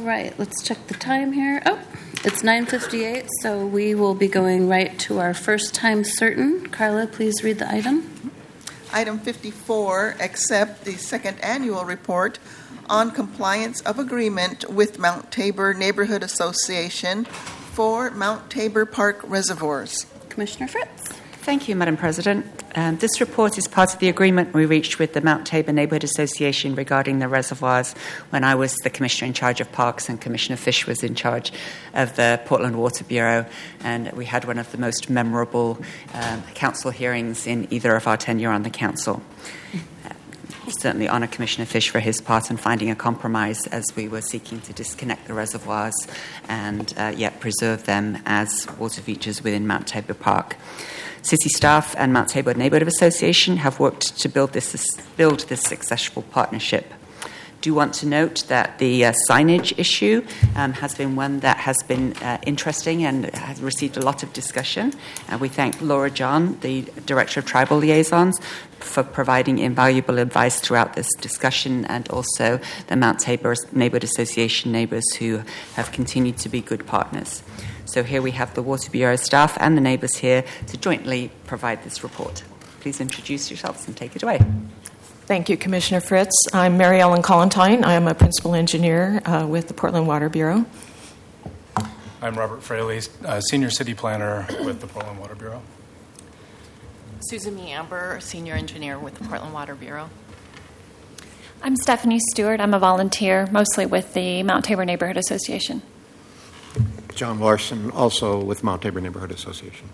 right, let's check the time here. Oh, it's 9:58, so we will be going right to our first time certain. Carla, please read the item. Item 54, accept the second annual report on compliance of agreement with Mount Tabor Neighborhood Association for Mount Tabor Park reservoirs. Commissioner Fritz. Thank you, Madam President. This report is part of the agreement we reached with the Mount Tabor Neighborhood Association regarding the reservoirs when I was the Commissioner in charge of Parks and Commissioner Fish was in charge of the Portland Water Bureau. And we had one of the most memorable council hearings in either of our tenure on the council. Certainly honour Commissioner Fish for his part in finding a compromise as we were seeking to disconnect the reservoirs and yet preserve them as water features within Mount Tabor Park. City staff and Mount Tabor Neighborhood Association have worked to build this successful partnership. Do want to note that the signage issue has been one that has been interesting and has received a lot of discussion. We thank Laura John, the Director of Tribal Liaisons, for providing invaluable advice throughout this discussion, and also the Mount Tabor Neighborhood Association neighbours who have continued to be good partners. So here we have the Water Bureau staff and the neighbours here to jointly provide this report. Please introduce yourselves and take it away. Thank you, Commissioner Fritz. I'm Mary Ellen Collentine. I am a principal engineer with the Portland Water Bureau. I'm Robert Fraley, senior city planner with the Portland Water Bureau. Susan E. Amber, senior engineer with the Portland Water Bureau. I'm Stephanie Stewart. I'm a volunteer, mostly with the Mount Tabor Neighborhood Association. John Larson, also with Mount Tabor Neighborhood Association.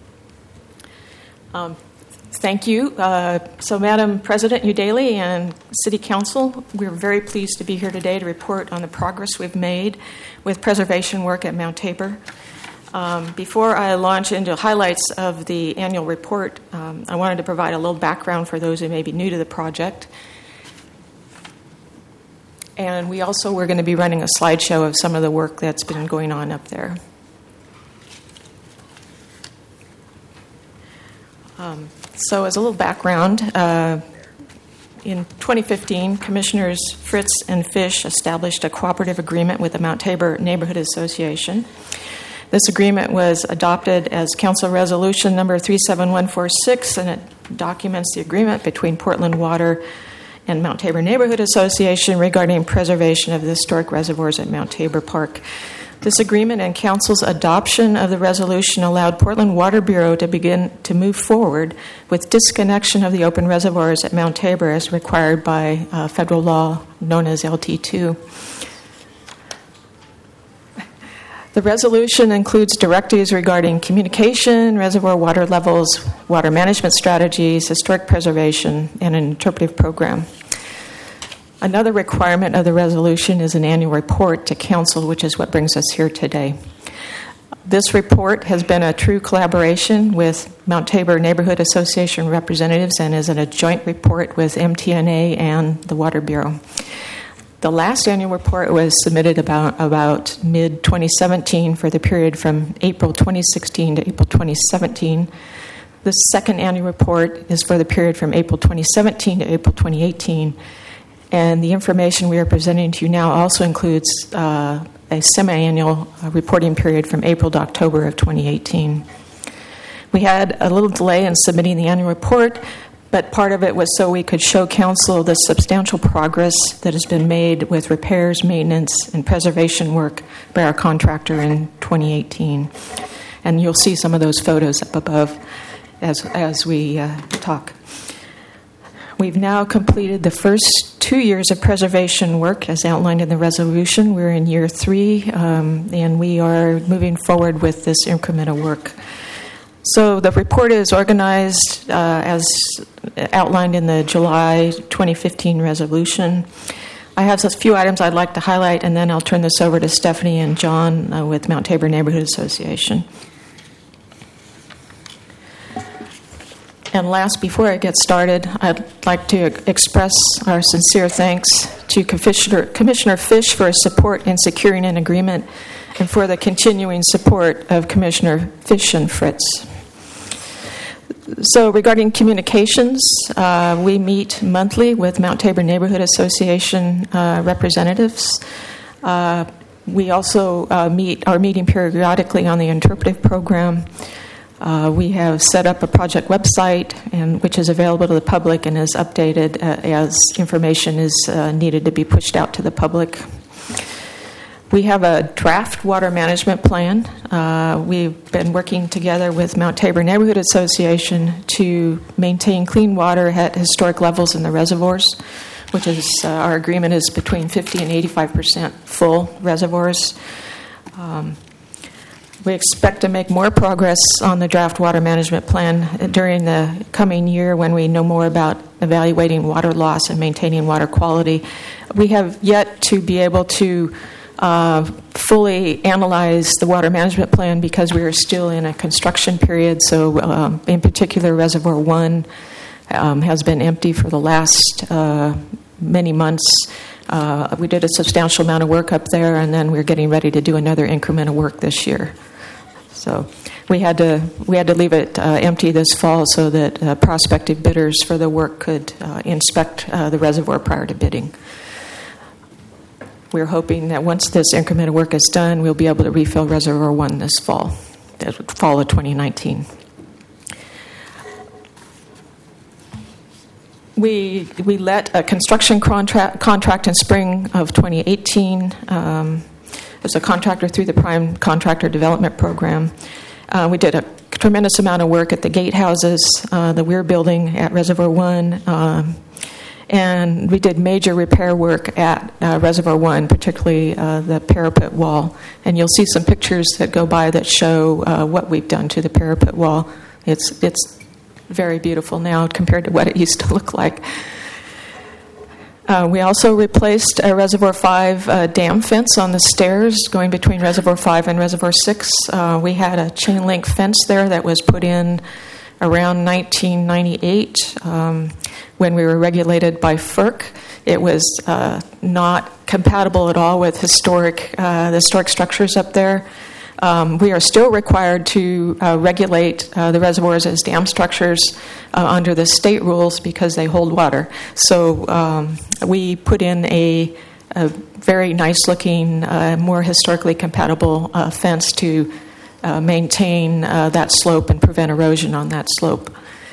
Thank you. So, Madam President Udaley and City Council, we're very pleased to be here today to report on the progress we've made with preservation work at Mount Tabor. Before I launch into highlights of the annual report, I wanted to provide a little background for those who may be new to the project. And we're going to be running a slideshow of some of the work that's been going on up there. So as a little background, in 2015, Commissioners Fritz and Fish established a cooperative agreement with the Mount Tabor Neighborhood Association. This agreement was adopted as Council Resolution number 37146, and it documents the agreement between Portland Water and Mount Tabor Neighborhood Association regarding preservation of the historic reservoirs at Mount Tabor Park. This agreement and Council's adoption of the resolution allowed Portland Water Bureau to begin to move forward with disconnection of the open reservoirs at Mount Tabor as required by federal law known as LT2. The resolution includes directives regarding communication, reservoir water levels, water management strategies, historic preservation, and an interpretive program. Another requirement of the resolution is an annual report to Council, which is what brings us here today. This report has been a true collaboration with Mount Tabor Neighborhood Association representatives and is a joint report with MTNA and the Water Bureau. The last annual report was submitted about mid-2017 for the period from April 2016 to April 2017. The second annual report is for the period from April 2017 to April 2018. And the information we are presenting to you now also includes a semi-annual reporting period from April to October of 2018. We had a little delay in submitting the annual report, but part of it was so we could show Council the substantial progress that has been made with repairs, maintenance, and preservation work by our contractor in 2018. And you'll see some of those photos up above as we talk. We've now completed the first 2 years of preservation work as outlined in the resolution. We're in year 3, and we are moving forward with this incremental work. So the report is organized as outlined in the July 2015 resolution. I have a few items I'd like to highlight, and then I'll turn this over to Stephanie and John with Mount Tabor Neighborhood Association. And last, before I get started, I'd like to express our sincere thanks to Commissioner Fish for his support in securing an agreement and for the continuing support of Commissioner Fish and Fritz. So regarding communications, we meet monthly with Mount Tabor Neighborhood Association representatives. We also are meeting periodically on the interpretive program. We have set up a project website, which is available to the public and is updated as information is needed to be pushed out to the public. We have a draft water management plan. We've been working together with Mount Tabor Neighborhood Association to maintain clean water at historic levels in the reservoirs, which is our agreement is between 50 and 85% full reservoirs. We expect to make more progress on the draft water management plan during the coming year when we know more about evaluating water loss and maintaining water quality. We have yet to be able to fully analyze the water management plan because we are still in a construction period. So, in particular, Reservoir 1 has been empty for the last many months. We did a substantial amount of work up there, and then we're getting ready to do another increment of work this year. So we had to leave it empty this fall so that prospective bidders for the work could inspect the reservoir prior to bidding. We're hoping that once this increment of work is done, we'll be able to refill Reservoir 1 this fall, the fall of 2019. We let a construction contract in spring of 2018 as a contractor through the Prime Contractor Development Program. We did a tremendous amount of work at the gatehouses, the Weir Building at Reservoir 1, and we did major repair work at Reservoir 1, particularly the parapet wall. And you'll see some pictures that go by that show what we've done to the parapet wall. It's very beautiful now compared to what it used to look like. We also replaced a Reservoir 5 dam fence on the stairs going between Reservoir 5 and Reservoir 6. We had a chain link fence there that was put in around 1998 when we were regulated by FERC. It was not compatible at all with the historic structures up there. We are still required to regulate the reservoirs as dam structures under the state rules because they hold water. So we put in a very nice-looking, more historically compatible fence to maintain that slope and prevent erosion on that slope.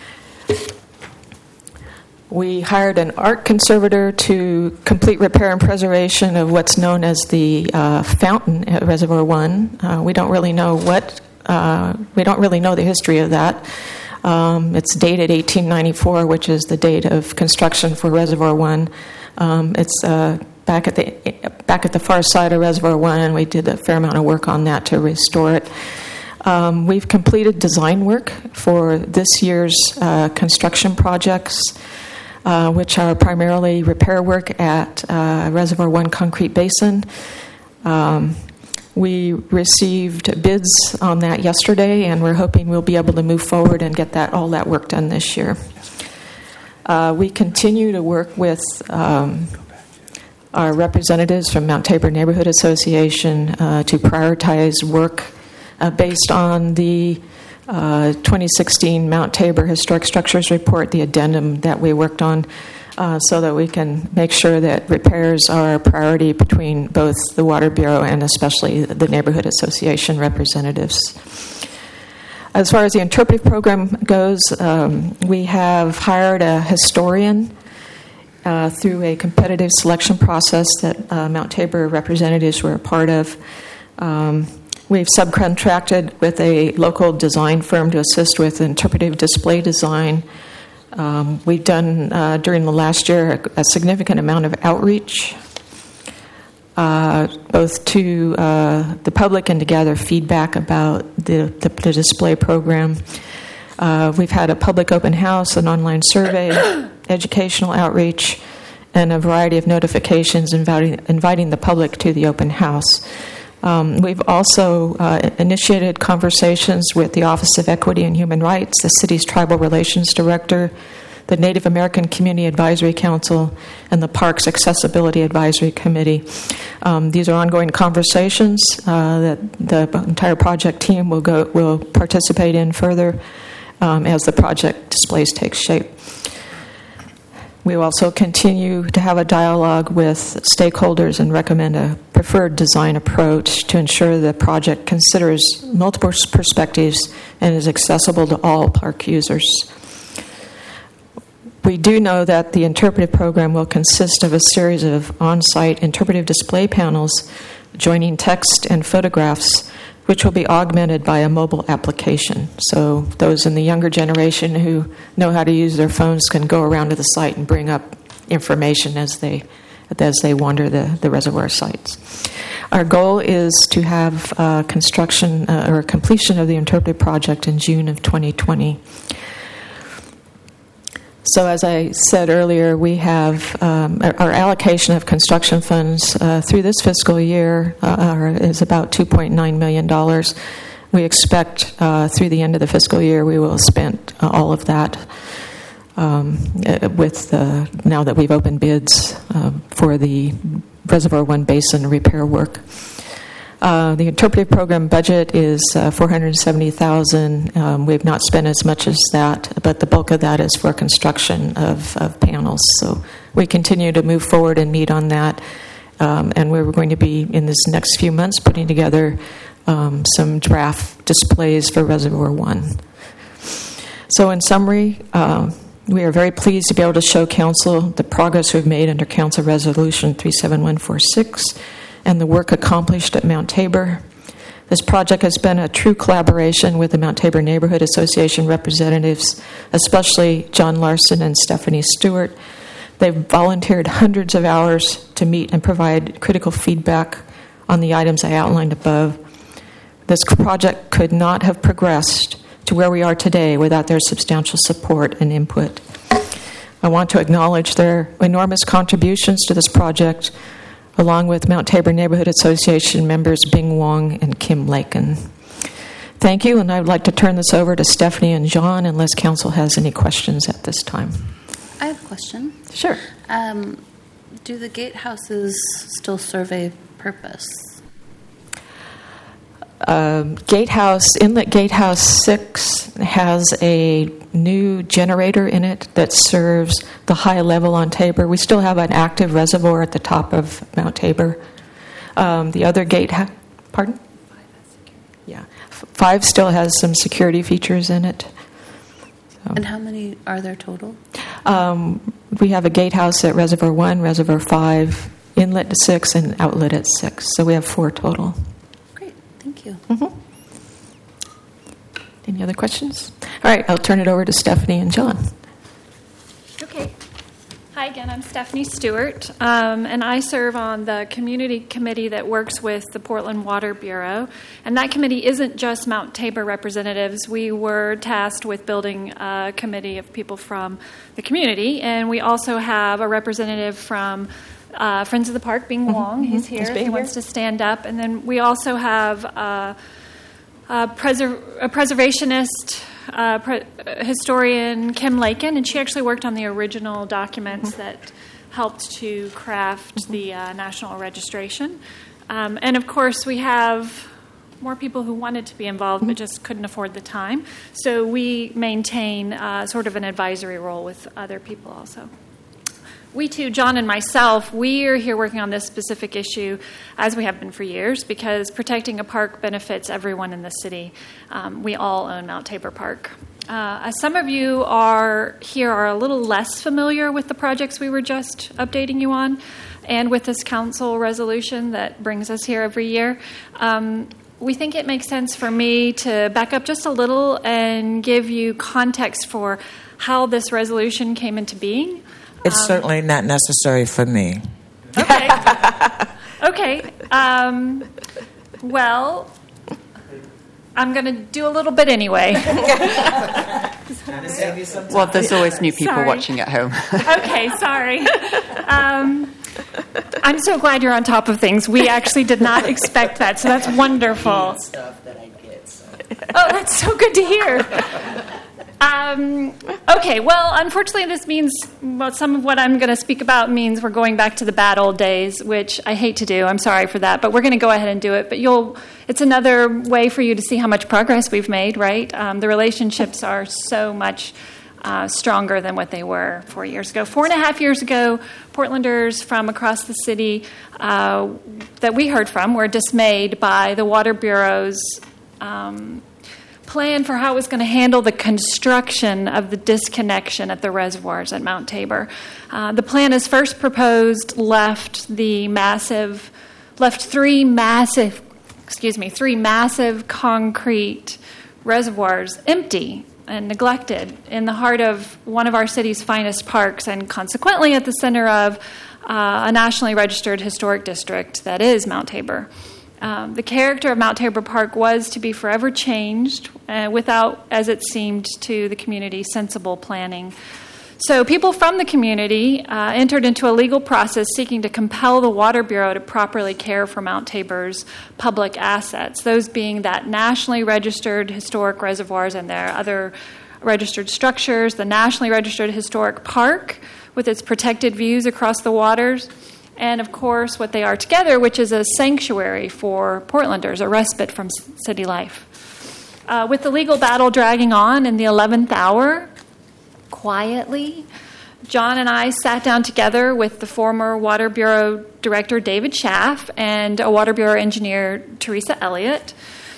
We hired an art conservator to complete repair and preservation of what's known as the fountain at Reservoir 1. We don't really know the history of that. It's dated 1894, which is the date of construction for Reservoir 1. It's back at the far side of Reservoir 1, and we did a fair amount of work on that to restore it. We've completed design work for this year's construction projects, which are primarily repair work at Reservoir 1 Concrete Basin. We received bids on that yesterday, and we're hoping we'll be able to move forward and get all that work done this year. We continue to work with our representatives from Mount Tabor Neighborhood Association to prioritize work based on the 2016 Mount Tabor Historic Structures Report, the addendum that we worked on, so that we can make sure that repairs are a priority between both the Water Bureau and especially the Neighborhood Association representatives. As far as the interpretive program goes, we have hired a historian through a competitive selection process that Mount Tabor representatives were a part of. We've subcontracted with a local design firm to assist with interpretive display design. We've done, during the last year, a significant amount of outreach, both to the public and to gather feedback about the display program. We've had a public open house, an online survey, educational outreach, and a variety of notifications inviting the public to the open house. We've also initiated conversations with the Office of Equity and Human Rights, the city's Tribal Relations Director, the Native American Community Advisory Council, and the Parks Accessibility Advisory Committee. These are ongoing conversations that the entire project team will participate in further as the project displays take shape. We will also continue to have a dialogue with stakeholders and recommend a preferred design approach to ensure the project considers multiple perspectives and is accessible to all park users. We do know that the interpretive program will consist of a series of on-site interpretive display panels joining text and photographs, which will be augmented by a mobile application. So those in the younger generation who know how to use their phones can go around to the site and bring up information as they wander the reservoir sites. Our goal is to have construction or completion of the interpretive project in June of 2020. So as I said earlier, we have our allocation of construction funds through this fiscal year is about $2.9 million. We expect through the end of the fiscal year we will have spent all of that with now that we've opened bids for the Reservoir One Basin repair work. The interpretive program budget is $470,000. We've not spent as much as that, but the bulk of that is for construction of panels. So we continue to move forward and meet on that, and we're going to be in this next few months putting together some draft displays for Reservoir One. So in summary, we are very pleased to be able to show Council the progress we've made under Council Resolution 37146 and the work accomplished at Mount Tabor. This project has been a true collaboration with the Mount Tabor Neighborhood Association representatives, especially John Larson and Stephanie Stewart. They've volunteered hundreds of hours to meet and provide critical feedback on the items I outlined above. This project could not have progressed to where we are today without their substantial support and input. I want to acknowledge their enormous contributions to this project, along with Mount Tabor Neighborhood Association members Bing Wong and Kim Lakin. Thank you, and I would like to turn this over to Stephanie and John unless Council has any questions at this time. I have a question. Sure. Do the gatehouses still serve a purpose? Inlet Gatehouse 6 has a new generator in it that serves the high level on Tabor. We still have an active reservoir at the top of Mount Tabor. The other gatehouse, pardon? 5 still has some security features in it. So. And how many are there total? We have a gatehouse at Reservoir 1, Reservoir 5, Inlet 6, and Outlet at 6. So we have 4 total. Thank you. Mm-hmm. Any other questions? All right, I'll turn it over to Stephanie and John. Okay. Hi again, I'm Stephanie Stewart, and I serve on the community committee that works with the Portland Water Bureau. And that committee isn't just Mount Tabor representatives. We were tasked with building a committee of people from the community, and we also have a representative from Friends of the Park, Bing Wong. He's here if he wants to stand up. And then we also have a preservationist historian, Kim Lakin, and she actually worked on the original documents that helped to craft the national registration. And of course, we have more people who wanted to be involved but just couldn't afford the time. So we maintain sort of an advisory role with other people also. We too, John and myself, we are here working on this specific issue, as we have been for years, because protecting a park benefits everyone in the city. We all own Mount Tabor Park. As some of you are a little less familiar with the projects we were just updating you on, and with this council resolution that brings us here every year, we think it makes sense for me to back up just a little and give you context for how this resolution came into being. It's certainly not necessary for me. Okay. Okay. Well, I'm going to do a little bit anyway. Well, there's always new people watching at home. Okay, sorry. I'm so glad you're on top of things. We actually did not expect that, so that's wonderful. Stuff that I get, so. Oh, that's so good to hear. Okay, well, unfortunately, this means some of what I'm going to speak about means we're going back to the bad old days, which I hate to do. I'm sorry for that, but we're going to go ahead and do it. But it's another way for you to see how much progress we've made, right? The relationships are so much stronger than what they were 4 years ago. 4.5 years ago, Portlanders from across the city that we heard from were dismayed by the Water Bureau's plan for how it was going to handle the construction of the disconnection at the reservoirs at Mount Tabor. The plan as first proposed left three massive concrete reservoirs empty and neglected in the heart of one of our city's finest parks, and consequently at the center of a nationally registered historic district that is Mount Tabor. The character of Mount Tabor Park was to be forever changed without, as it seemed to the community, sensible planning. So people from the community entered into a legal process seeking to compel the Water Bureau to properly care for Mount Tabor's public assets, those being that nationally registered historic reservoirs and their other registered structures, the nationally registered historic park with its protected views across the waters, and, of course, what they are together, which is a sanctuary for Portlanders, a respite from city life. With the legal battle dragging on in the 11th hour, quietly, John and I sat down together with the former Water Bureau Director David Schaff and a Water Bureau engineer, Teresa Elliott,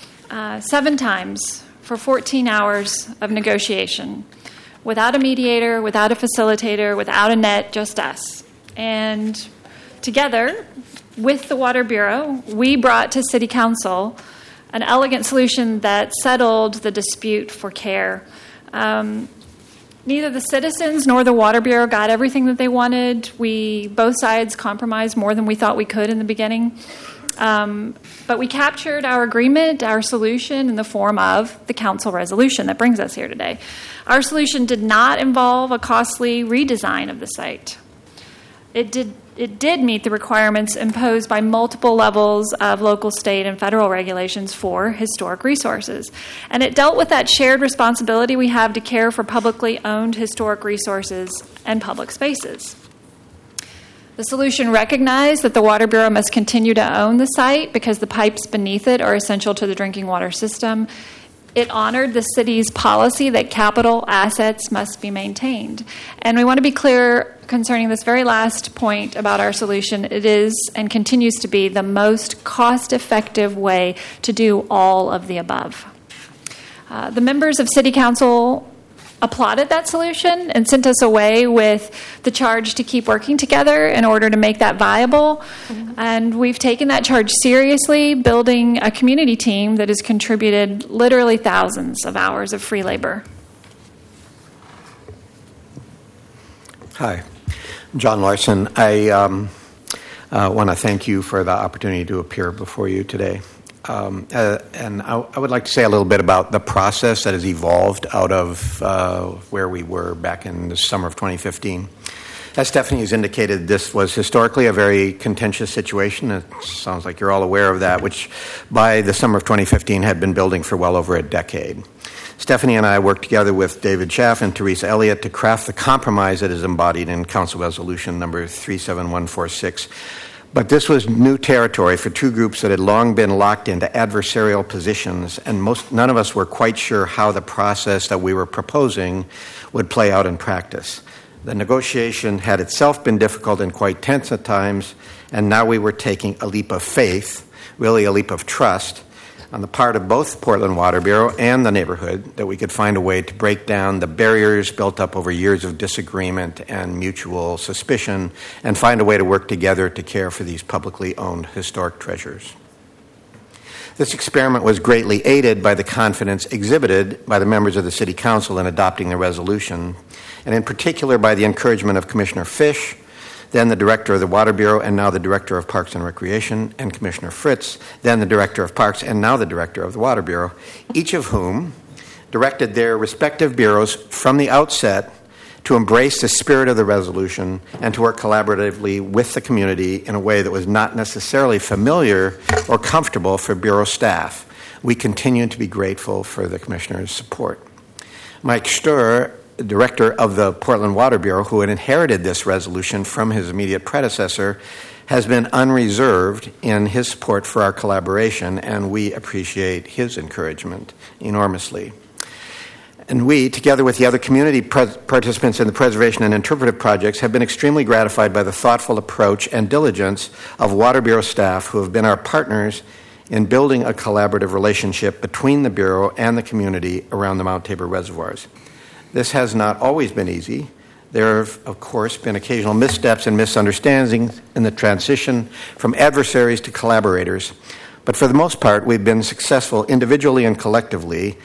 7 times for 14 hours of negotiation, without a mediator, without a facilitator, without a net, just us. And together, with the Water Bureau, we brought to City Council an elegant solution that settled the dispute for care. Neither the citizens nor the Water Bureau got everything that they wanted. Both sides compromised more than we thought we could in the beginning. But we captured our agreement, our solution, in the form of the council resolution that brings us here today. Our solution did not involve a costly redesign of the site. It did meet the requirements imposed by multiple levels of local, state, and federal regulations for historic resources. And it dealt with that shared responsibility we have to care for publicly owned historic resources and public spaces. The solution recognized that the Water Bureau must continue to own the site because the pipes beneath it are essential to the drinking water system. It honored the city's policy that capital assets must be maintained. And we want to be clear concerning this very last point about our solution. It is and continues to be the most cost-effective way to do all of the above. The members of City Council applauded that solution and sent us away with the charge to keep working together in order to make that viable. Mm-hmm. And we've taken that charge seriously, building a community team that has contributed literally thousands of hours of free labor. Hi, I'm John Larson. I want to thank you for the opportunity to appear before you today. And I would like to say a little bit about the process that has evolved out of where we were back in the summer of 2015. As Stephanie has indicated, this was historically a very contentious situation. It sounds like you're all aware of that, which by the summer of 2015 had been building for well over a decade. Stephanie and I worked together with David Schaff and Teresa Elliott to craft the compromise that is embodied in Council Resolution number 37146. But this was new territory for two groups that had long been locked into adversarial positions, and none of us were quite sure how the process that we were proposing would play out in practice. The negotiation had itself been difficult and quite tense at times, and now we were taking a leap of faith, really a leap of trust, on the part of both Portland Water Bureau and the neighborhood that we could find a way to break down the barriers built up over years of disagreement and mutual suspicion and find a way to work together to care for these publicly owned historic treasures. This experiment was greatly aided by the confidence exhibited by the members of the City Council in adopting the resolution, and in particular by the encouragement of Commissioner Fish, then the Director of the Water Bureau, and now the Director of Parks and Recreation, and Commissioner Fritz, then the Director of Parks, and now the Director of the Water Bureau, each of whom directed their respective bureaus from the outset to embrace the spirit of the resolution and to work collaboratively with the community in a way that was not necessarily familiar or comfortable for Bureau staff. We continue to be grateful for the Commissioner's support. Mike Sturr, Director of the Portland Water Bureau, who had inherited this resolution from his immediate predecessor, has been unreserved in his support for our collaboration, and we appreciate his encouragement enormously. And we, together with the other community participants in the preservation and interpretive projects, have been extremely gratified by the thoughtful approach and diligence of Water Bureau staff who have been our partners in building a collaborative relationship between the Bureau and the community around the Mount Tabor reservoirs. This has not always been easy. There have, of course, been occasional missteps and misunderstandings in the transition from adversaries to collaborators. But for the most part, we've been successful individually and collectively,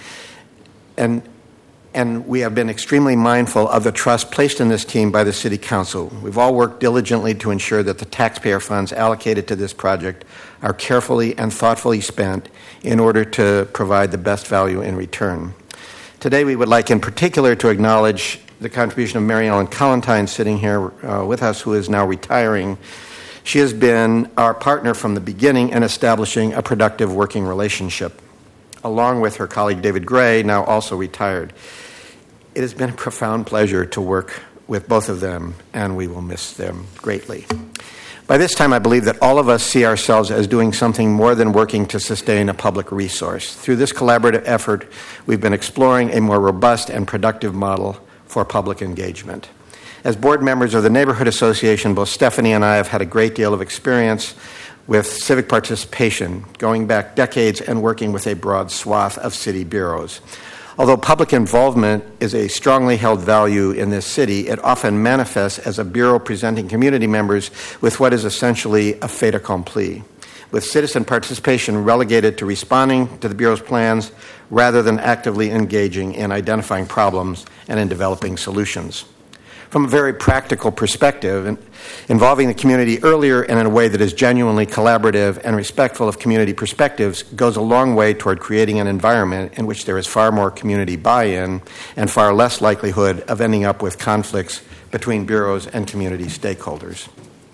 and we have been extremely mindful of the trust placed in this team by the City Council. We've all worked diligently to ensure that the taxpayer funds allocated to this project are carefully and thoughtfully spent in order to provide the best value in return. Today, we would like in particular to acknowledge the contribution of Mary Ellen Collentine sitting here with us, who is now retiring. She has been our partner from the beginning in establishing a productive working relationship, along with her colleague David Gray, now also retired. It has been a profound pleasure to work with both of them, and we will miss them greatly. By this time, I believe that all of us see ourselves as doing something more than working to sustain a public resource. Through this collaborative effort, we've been exploring a more robust and productive model for public engagement. As board members of the Neighborhood Association, both Stephanie and I have had a great deal of experience with civic participation, going back decades and working with a broad swath of city bureaus. Although public involvement is a strongly held value in this city, it often manifests as a bureau presenting community members with what is essentially a fait accompli, with citizen participation relegated to responding to the bureau's plans rather than actively engaging in identifying problems and in developing solutions. From a very practical perspective, involving the community earlier and in a way that is genuinely collaborative and respectful of community perspectives goes a long way toward creating an environment in which there is far more community buy-in and far less likelihood of ending up with conflicts between bureaus and community stakeholders.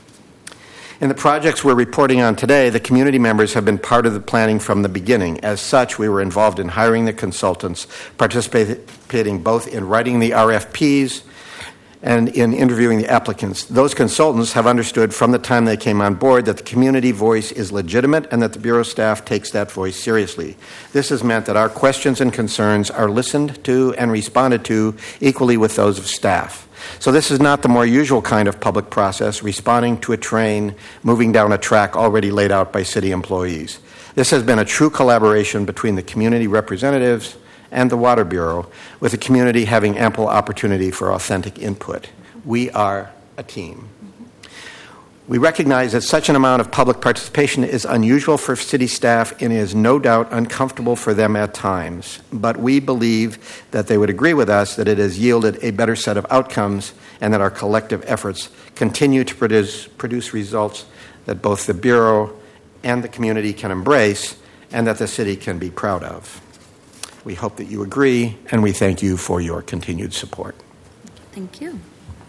In the projects we're reporting on today, the community members have been part of the planning from the beginning. As such, we were involved in hiring the consultants, participating both in writing the RFPs and in interviewing the applicants. Those consultants have understood from the time they came on board that the community voice is legitimate and that the Bureau staff takes that voice seriously. This has meant that our questions and concerns are listened to and responded to equally with those of staff. So this is not the more usual kind of public process, responding to a train moving down a track already laid out by city employees. This has been a true collaboration between the community representatives and the Water Bureau, with the community having ample opportunity for authentic input. We are a team. We recognize that such an amount of public participation is unusual for city staff and is no doubt uncomfortable for them at times, but we believe that they would agree with us that it has yielded a better set of outcomes and that our collective efforts continue to produce results that both the Bureau and the community can embrace and that the city can be proud of. We hope that you agree, and we thank you for your continued support. Thank you.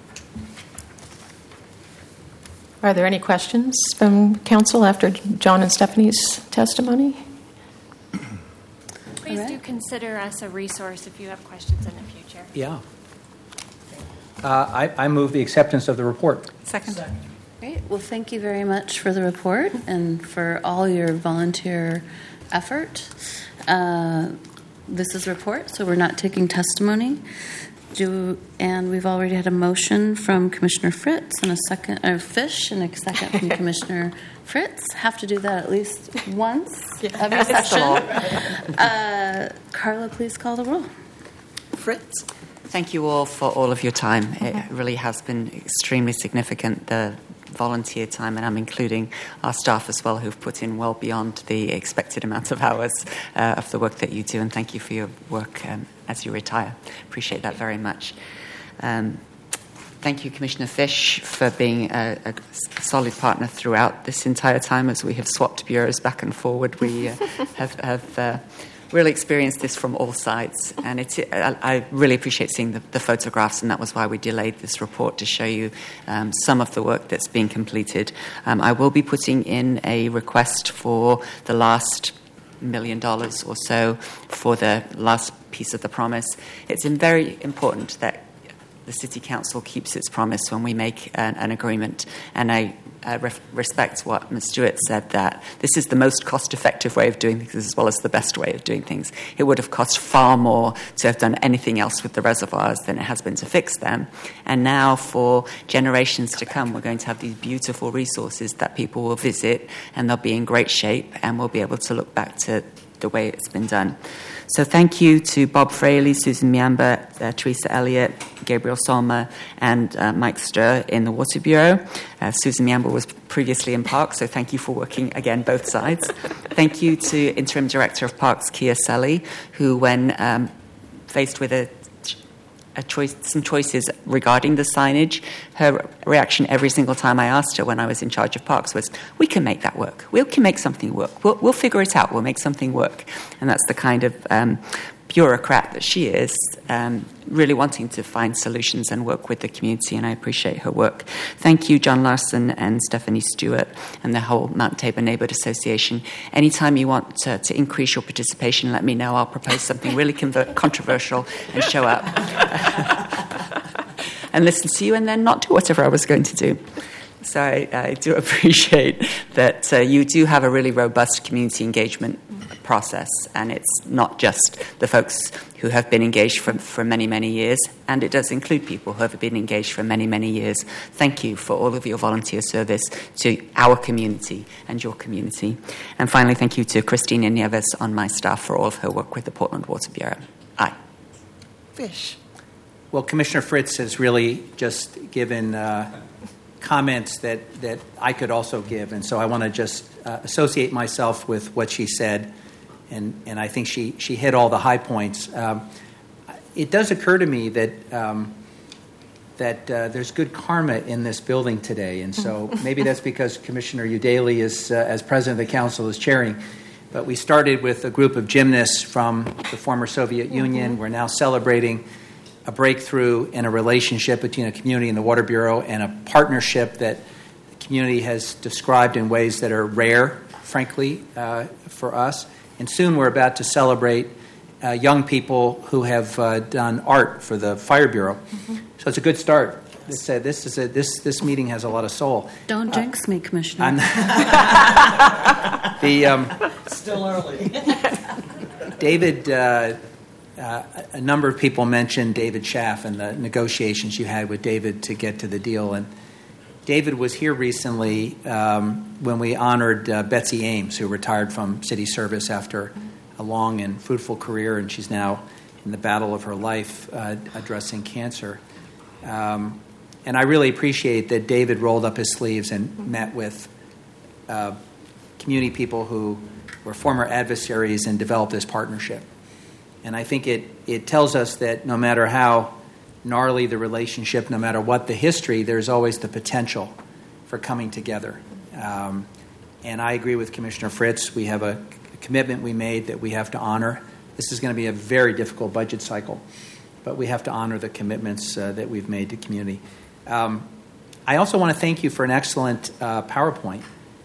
Are there any questions from council after John and Stephanie's testimony? Please do consider us a resource if you have questions in the future. Yeah. I move the acceptance of the report. Second. Great. Well, thank you very much for the report and for all your volunteer effort. This is a report, so we're not taking testimony. And we've already had a motion from Commissioner Fritz and a second, or Fish, and a second from Commissioner Fritz. Have to do that at least once every session. Carla, please call the roll. Fritz? Thank you all for all of your time. It really has been extremely significant, the volunteer time, and I'm including our staff as well, who've put in well beyond the expected amount of hours of the work that you do, and thank you for your work as you retire. Appreciate that very much. Thank you, Commissioner Fish, for being a solid partner throughout this entire time as we have swapped bureaus back and forward. We have really experienced this from all sides, and I really appreciate seeing the photographs, and that was why we delayed this report, to show you some of the work that's being completed. I will be putting in a request for the last $1 million or so for the last piece of the promise. It's very important that the City Council keeps its promise when we make an agreement. And I respect what Ms. Stewart said, that this is the most cost-effective way of doing things as well as the best way of doing things. It would have cost far more to have done anything else with the reservoirs than it has been to fix them. And now for generations to come, we're going to have these beautiful resources that people will visit, and they'll be in great shape, and we'll be able to look back to the way it's been done. So thank you to Bob Fraley, Susan Miamba, Teresa Elliott, Gabriel Solmer, and Mike Sturr in the Water Bureau. Susan Miamba was previously in Parks, so thank you for working, again, both sides. Thank you to Interim Director of Parks, Kia Selly, who, when faced with some choices regarding the signage, her reaction every single time I asked her when I was in charge of Parks was, we can make that work. We can make something work. We'll figure it out. We'll make something work. And that's the kind of bureaucrat that she is, really wanting to find solutions and work with the community, and I appreciate her work. Thank you, John Larson and Stephanie Stewart and the whole Mount Tabor Neighborhood Association. Anytime you want to increase your participation, let me know. I'll propose something really controversial and show up. And listen to you and then not do whatever I was going to do. So I do appreciate that you do have a really robust community engagement process, and it's not just the folks who have been engaged for many, many years, and it does include people who have been engaged for many, many years. Thank you for all of your volunteer service to our community and your community. And finally, thank you to Christina Nieves on my staff for all of her work with the Portland Water Bureau. Aye. Fish. Well, Commissioner Fritz has really just given comments that I could also give, and so I want to just associate myself with what she said, and I think she hit all the high points. It does occur to me that there's good karma in this building today, and so maybe that's because Commissioner Udaley is, as president of the council, is chairing. But we started with a group of gymnasts from the former Soviet Union. We're now celebrating a breakthrough in a relationship between a community and the Water Bureau, and a partnership that the community has described in ways that are rare, frankly, for us. And soon we're about to celebrate young people who have done art for the Fire Bureau. So it's a good start. This meeting has a lot of soul. Don't jinx me, Commissioner. Still early. David, a number of people mentioned David Schaff and the negotiations you had with David to get to the deal. And David was here recently when we honored Betsy Ames, who retired from city service after a long and fruitful career, and she's now in the battle of her life addressing cancer. And I really appreciate that David rolled up his sleeves and met with community people who were former adversaries and developed this partnership. And I think it tells us that no matter how gnarly the relationship, no matter what the history, there's always the potential for coming together. And I agree with Commissioner Fritz. We have a commitment we made that we have to honor. This is going to be a very difficult budget cycle, but we have to honor the commitments that we've made to community. I also want to thank you for an excellent PowerPoint.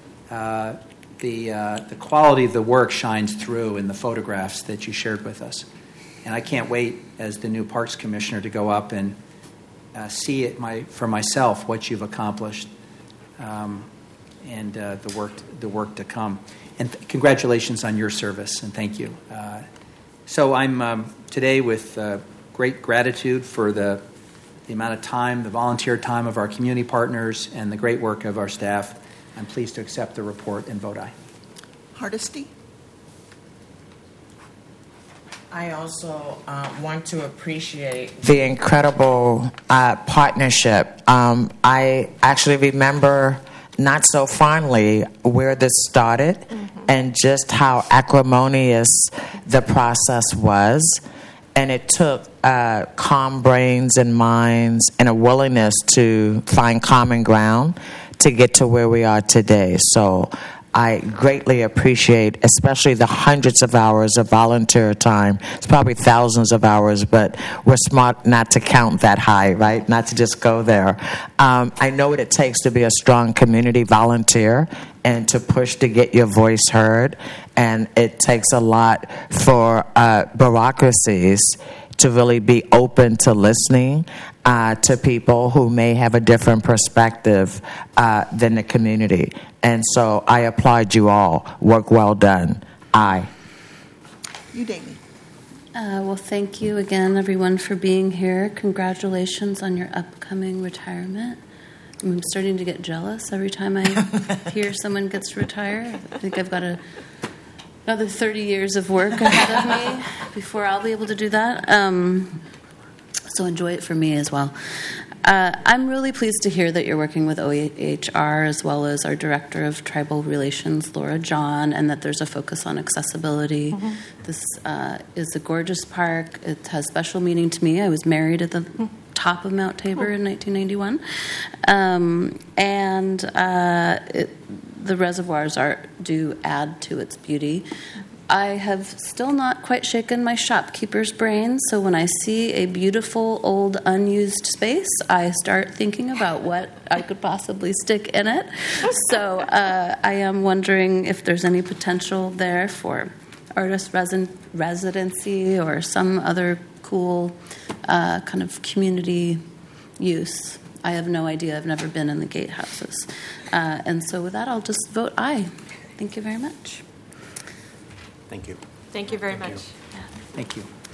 The quality of the work shines through in the photographs that you shared with us. And I can't wait, as the new Parks Commissioner, to go up and see it for myself what you've accomplished, and the work to come. And congratulations on your service, and thank you. So I'm today with great gratitude for the amount of time, the volunteer time of our community partners, and the great work of our staff. I'm pleased to accept the report and vote aye. Hardesty? I also want to appreciate the incredible partnership. I actually remember not so fondly where this started and just how acrimonious the process was. And it took calm brains and minds and a willingness to find common ground to get to where we are today. So I greatly appreciate, especially the hundreds of hours of volunteer time. It's probably thousands of hours, but we're smart not to count that high, right? Not to just go there. I know what it takes to be a strong community volunteer and to push to get your voice heard. And it takes a lot for bureaucracies to really be open to listening to people who may have a different perspective than the community. And so I applaud you all. Work well done. Aye. You, Davey. Well, thank you again, everyone, for being here. Congratulations on your upcoming retirement. I'm starting to get jealous every time I hear someone gets to retire. I think I've got another 30 years of work ahead of me before I'll be able to do that. So enjoy it for me as well. I'm really pleased to hear that you're working with OHR as well as our Director of Tribal Relations, Laura John, and that there's a focus on accessibility. Mm-hmm. This is a gorgeous park. It has special meaning to me. I was married at the top of Mount Tabor in 1991. The reservoirs do add to its beauty. I have still not quite shaken my shopkeeper's brain, so when I see a beautiful old unused space, I start thinking about what I could possibly stick in it. So I am wondering if there's any potential there for artist residency or some other cool kind of community use. I have no idea. I've never been in the gatehouses. And so with that, I'll just vote aye. Thank you very much. Thank you. Thank you very much. Thank you.